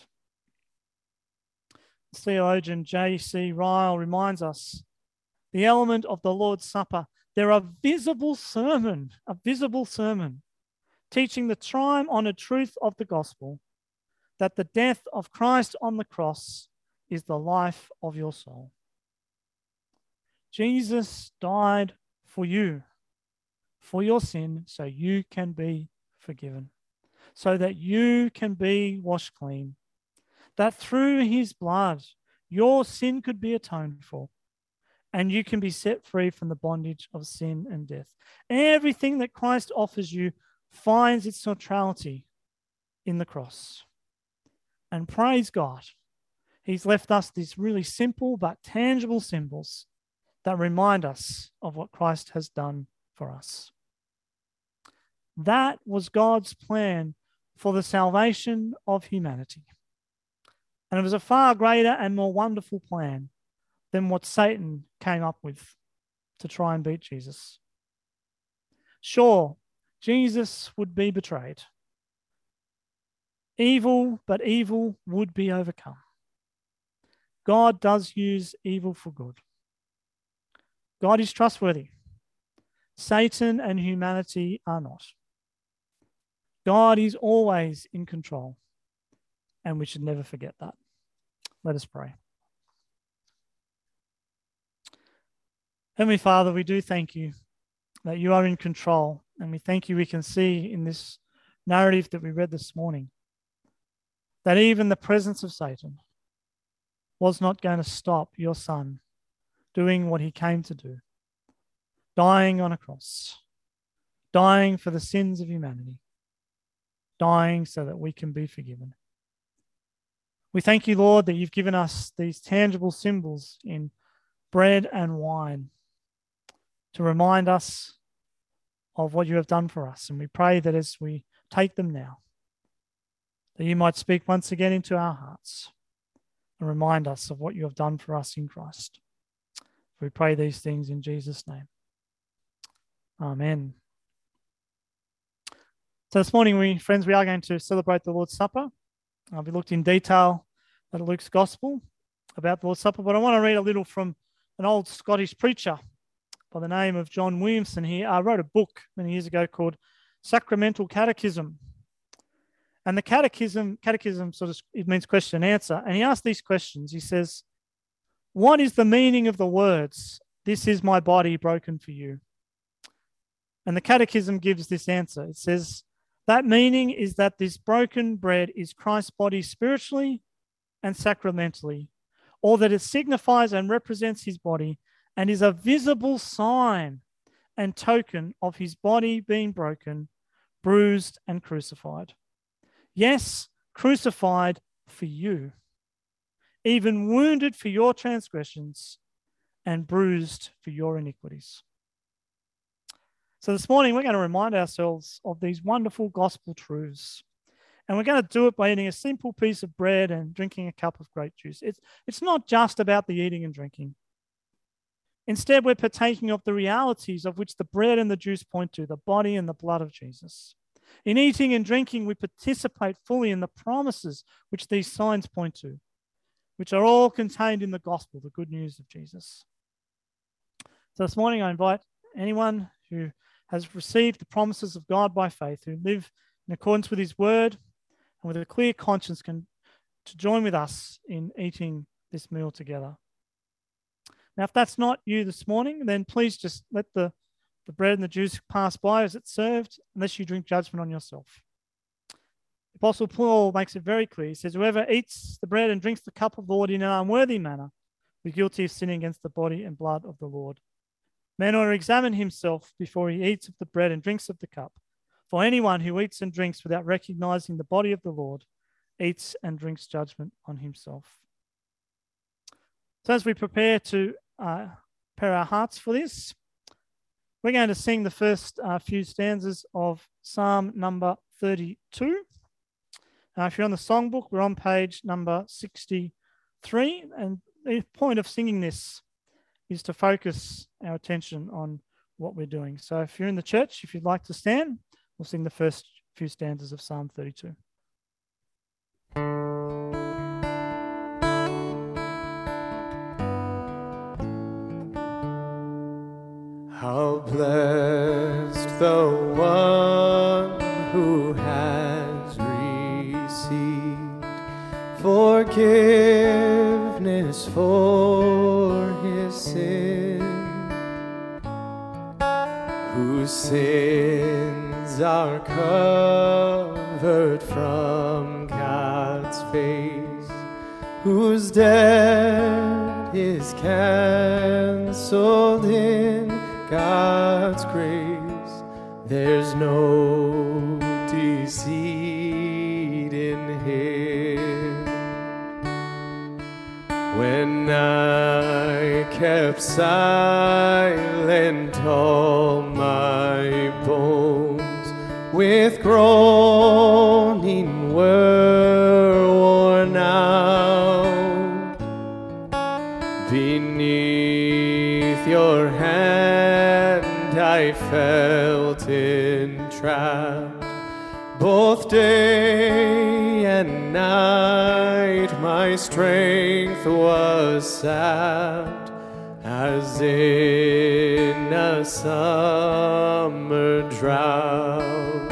Theologian J.C. Ryle reminds us the element of the Lord's Supper, they're a visible sermon teaching the time-honored truth of the gospel that the death of Christ on the cross is the life of your soul. Jesus died for you, for your sin, so you can be forgiven, so that you can be washed clean, that through his blood, your sin could be atoned for, and you can be set free from the bondage of sin and death. Everything that Christ offers you finds its centrality in the cross. And praise God, he's left us these really simple but tangible symbols that remind us of what Christ has done for us. That was God's plan for the salvation of humanity. And it was a far greater and more wonderful plan than what Satan came up with to try and beat Jesus. Sure, Jesus would be betrayed. But evil would be overcome. God does use evil for good. God is trustworthy. Satan and humanity are not. God is always in control, and we should never forget that. Let us pray. Heavenly Father, we do thank you that you are in control, and we thank you we can see in this narrative that we read this morning that even the presence of Satan was not going to stop your Son doing what he came to do, dying on a cross, dying for the sins of humanity, dying so that we can be forgiven. We thank you, Lord, that you've given us these tangible symbols in bread and wine to remind us of what you have done for us. And we pray that as we take them now, that you might speak once again into our hearts and remind us of what you have done for us in Christ. We pray these things in Jesus' name. Amen. So this morning, we are going to celebrate the Lord's Supper. We looked in detail at Luke's Gospel about the Lord's Supper, but I want to read a little from an old Scottish preacher by the name of John Williamson. He wrote a book many years ago called Sacramental Catechism. And the catechism it means question and answer. And he asked these questions. He says, what is the meaning of the words, "This is my body broken for you"? And the catechism gives this answer. It says, that meaning is that this broken bread is Christ's body spiritually and sacramentally, or that it signifies and represents his body and is a visible sign and token of his body being broken, bruised, and crucified. Yes, crucified for you, even wounded for your transgressions and bruised for your iniquities. So this morning, we're going to remind ourselves of these wonderful gospel truths. And we're going to do it by eating a simple piece of bread and drinking a cup of grape juice. It's not just about the eating and drinking. Instead, we're partaking of the realities of which the bread and the juice point to, the body and the blood of Jesus. In eating and drinking, we participate fully in the promises which these signs point to, which are all contained in the gospel, the good news of Jesus. So this morning, I invite anyone who has received the promises of God by faith, who live in accordance with his word and with a clear conscience, to join with us in eating this meal together. Now, if that's not you this morning, then please just let the bread and the juice pass by as it's served, unless you drink judgment on yourself. The Apostle Paul makes it very clear. He says, whoever eats the bread and drinks the cup of the Lord in an unworthy manner will be guilty of sinning against the body and blood of the Lord. Man ought to examine himself before he eats of the bread and drinks of the cup. For anyone who eats and drinks without recognizing the body of the Lord eats and drinks judgment on himself. So as we prepare to prepare our hearts for this, we're going to sing the first few stanzas of Psalm number 32. If you're on the songbook, we're on page number 63. And the point of singing this is to focus our attention on what we're doing. So if you're in the church, if you'd like to stand, we'll sing the first few stanzas of Psalm 32. How blessed the one who has received forgiveness for his sin, whose sins are covered from God's face, whose debt is cancelled in God's grace. There's no deceit in him. When I kept silent, all my bones with groaning were worn out. Beneath your hand I felt entrapped. Both day and night my strength was sapped, as in a summer drought.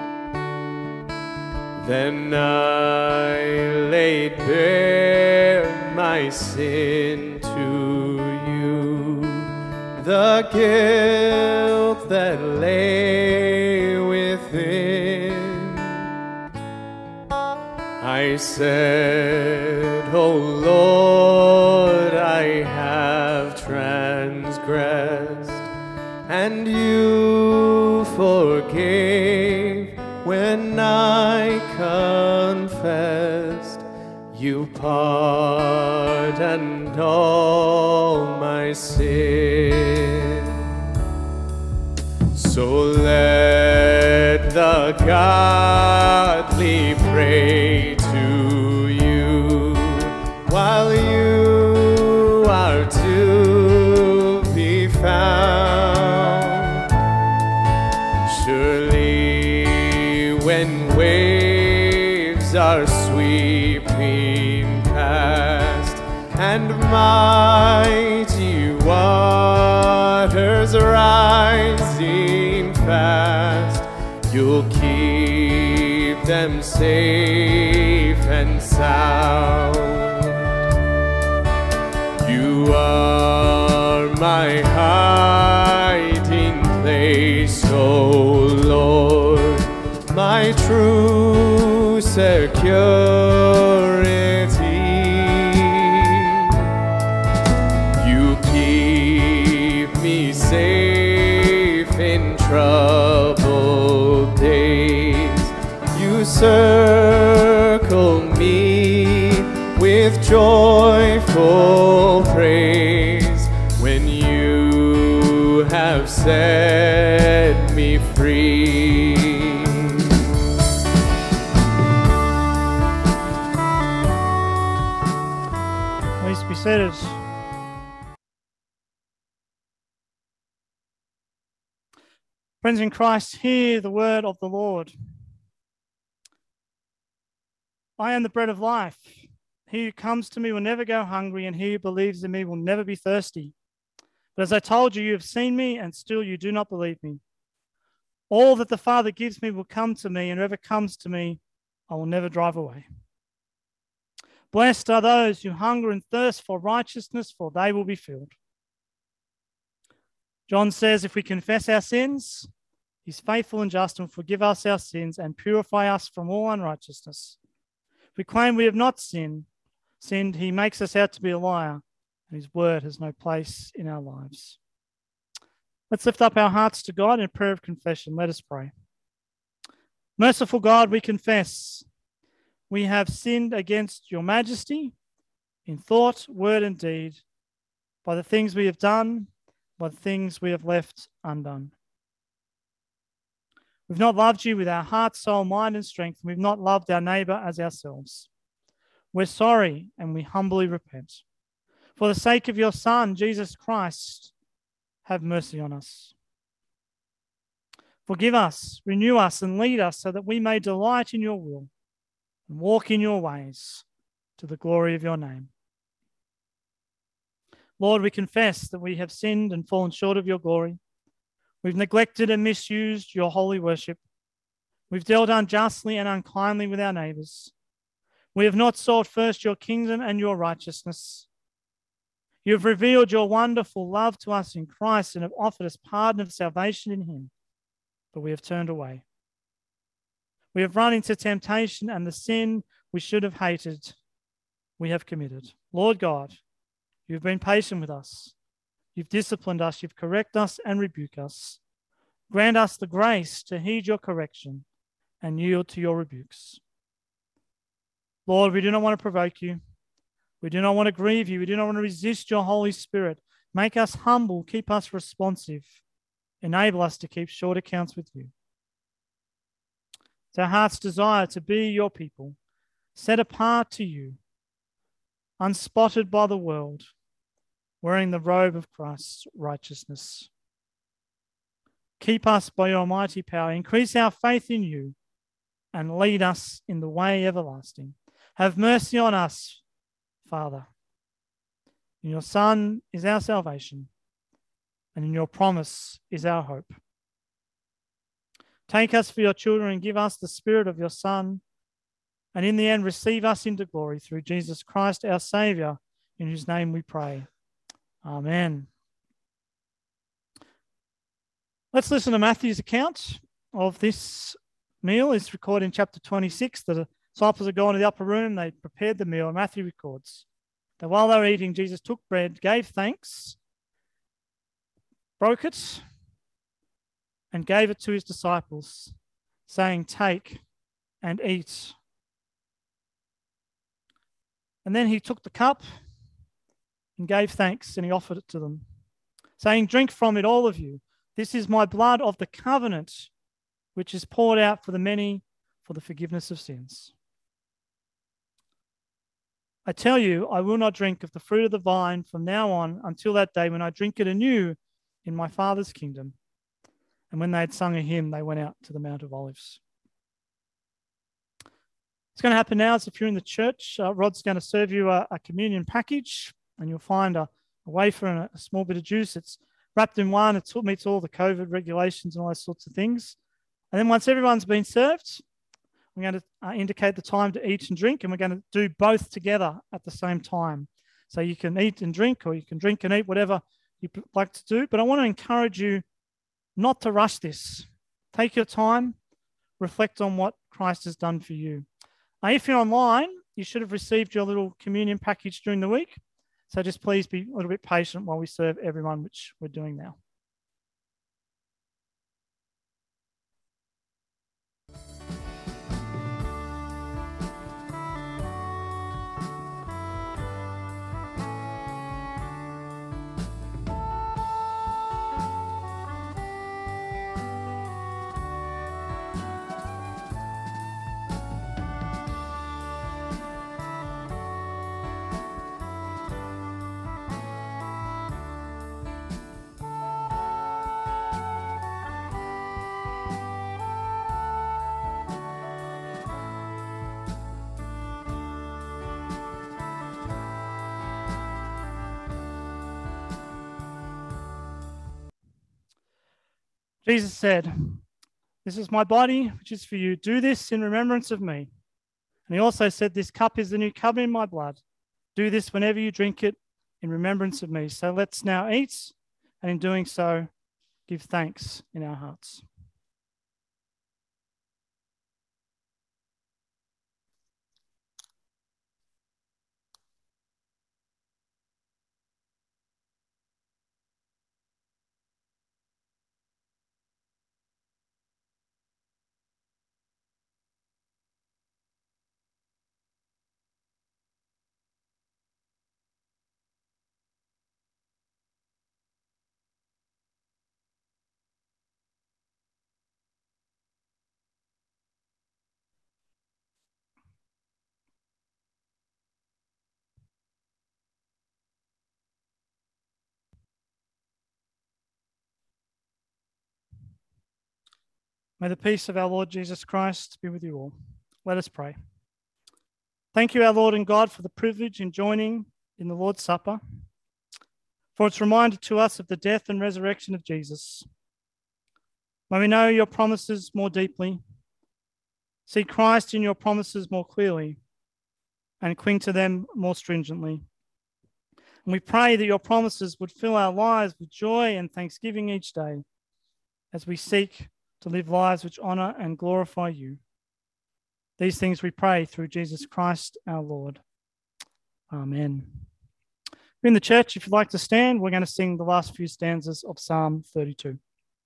Then I laid bare my sin to you, the guilt that lay within. I said, O Lord, I have transgressed, and you forgave when I confessed. You pardoned all my sin. So let the godly pray to you while you are to be found. Surely when waves are sweeping past and mighty waters rising fast, you'll keep them safe and sound. You are my hiding place, O Lord, my true security. You keep me safe in troubled days. You circle me with joyful praise when you have set me free. Please be seated. Friends in Christ, hear the word of the Lord. I am the bread of life. He who comes to me will never go hungry, and he who believes in me will never be thirsty. But as I told you, you have seen me, and still you do not believe me. All that the Father gives me will come to me, and whoever comes to me, I will never drive away. Blessed are those who hunger and thirst for righteousness, for they will be filled. John says, if we confess our sins, he's faithful and just and will forgive us our sins and purify us from all unrighteousness. If we claim we have not sinned, he makes us out to be a liar, and his word has no place in our lives. Let's lift up our hearts to God in a prayer of confession. Let us pray. Merciful God, we confess we have sinned against your majesty in thought, word, and deed, by the things we have done, by the things we have left undone. We've not loved you with our heart, soul, mind, and strength, and we've not loved our neighbour as ourselves. We're sorry, and we humbly repent. For the sake of your Son, Jesus Christ, have mercy on us. Forgive us, renew us, and lead us so that we may delight in your will and walk in your ways to the glory of your name. Lord, we confess that we have sinned and fallen short of your glory. We've neglected and misused your holy worship. We've dealt unjustly and unkindly with our neighbours. We have not sought first your kingdom and your righteousness. You have revealed your wonderful love to us in Christ and have offered us pardon of salvation in him, but we have turned away. We have run into temptation, and the sin we should have hated, we have committed. Lord God, you've been patient with us. You've disciplined us. You've corrected us and rebuked us. Grant us the grace to heed your correction and yield to your rebukes. Lord, we do not want to provoke you. We do not want to grieve you. We do not want to resist your Holy Spirit. Make us humble. Keep us responsive. Enable us to keep short accounts with you. It's our heart's desire to be your people, set apart to you, unspotted by the world, wearing the robe of Christ's righteousness. Keep us by your mighty power. Increase our faith in you and lead us in the way everlasting. Have mercy on us, Father. In your Son is our salvation, and in your promise is our hope. Take us for your children and give us the Spirit of your Son, and in the end receive us into glory through Jesus Christ, our Saviour, in whose name we pray. Amen. Let's listen to Matthew's account of this meal. It's recorded in chapter 26, the Disciples had gone to the upper room. They prepared the meal. Matthew records that while they were eating, Jesus took bread, gave thanks, broke it, and gave it to his disciples, saying, "Take and eat." And then he took the cup and gave thanks, and he offered it to them, saying, "Drink from it, all of you. This is my blood of the covenant, which is poured out for the many for the forgiveness of sins. I tell you, I will not drink of the fruit of the vine from now on until that day when I drink it anew in my Father's kingdom." And when they had sung a hymn, they went out to the Mount of Olives. What's going to happen now is if you're in the church, Rod's going to serve you a communion package, and you'll find a wafer and a small bit of juice. It's wrapped in one. It meets all the COVID regulations and all those sorts of things. And then once everyone's been served, we're going to indicate the time to eat and drink, and we're going to do both together at the same time. So you can eat and drink, or you can drink and eat, whatever you like to do. But I want to encourage you not to rush this. Take your time, reflect on what Christ has done for you. If you're online, you should have received your little communion package during the week. So just please be a little bit patient while we serve everyone, which we're doing now. Jesus said, "This is my body, which is for you. Do this in remembrance of me." And he also said, "This cup is the new covenant in my blood. Do this whenever you drink it in remembrance of me." So let's now eat, and in doing so, give thanks in our hearts. May the peace of our Lord Jesus Christ be with you all. Let us pray. Thank you, our Lord and God, for the privilege in joining in the Lord's Supper, for its reminder to us of the death and resurrection of Jesus. May we know your promises more deeply, see Christ in your promises more clearly, and cling to them more stringently. And we pray that your promises would fill our lives with joy and thanksgiving each day as we seek to live lives which honour and glorify you. These things we pray through Jesus Christ our Lord. Amen. In the church, if you'd like to stand, we're going to sing the last few stanzas of Psalm 32.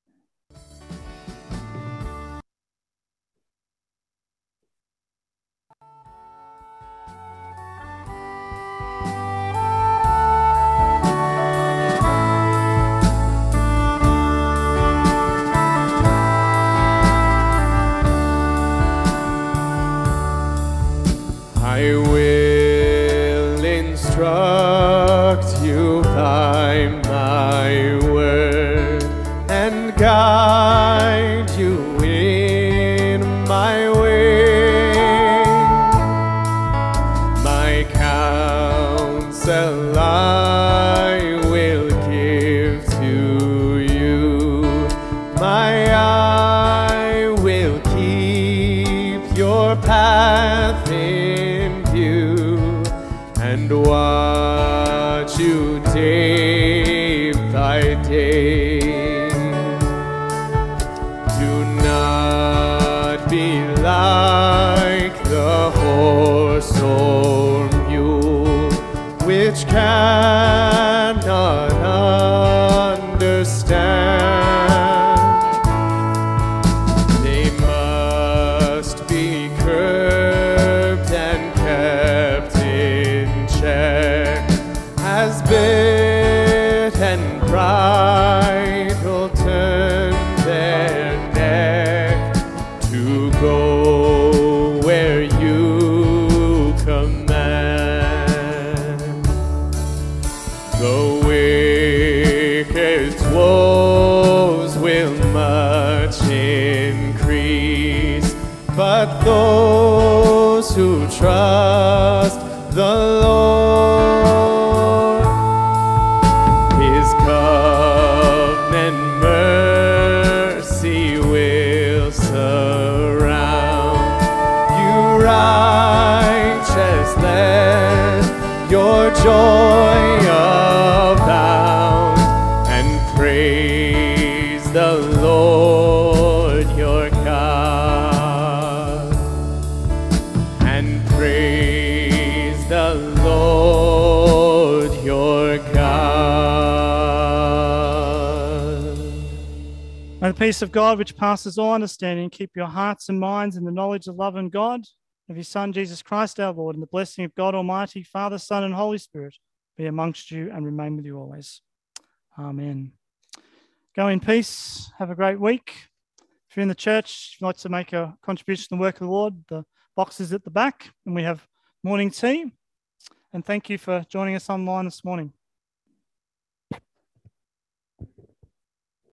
I will instruct you by my word and guide you in my way. My counsel I will give to you. My eye will keep your path in view and watch you day by day. Do not be like the storm mule, which cannot understand. They must be curbed and kept in check, as bit and bridle turn their neck to go where you command. The wicked's woes will much increase, but those who trust the Lord, His covenant mercy will surround you. Righteous, let your joy abound, and praise the Lord your God, and praise the Lord your God. May the peace of God, which passes all understanding, keep your hearts and minds in the knowledge of love and God, of His Son, Jesus Christ our Lord, and the blessing of God Almighty, Father, Son, and Holy Spirit be amongst you and remain with you always. Amen. Go in peace. Have a great week. If you're in the church, if you'd like to make a contribution to the work of the Lord, the box is at the back, and we have morning tea. And thank you for joining us online this morning.